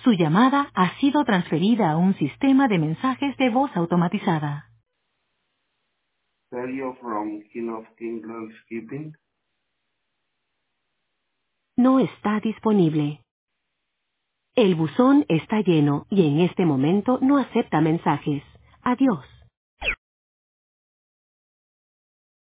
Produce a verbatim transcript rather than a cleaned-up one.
Su llamada ha sido transferida a un sistema de mensajes de voz automatizada. Sergio from King of King Skipping. No está disponible. El buzón está lleno y en este momento no acepta mensajes. Adiós.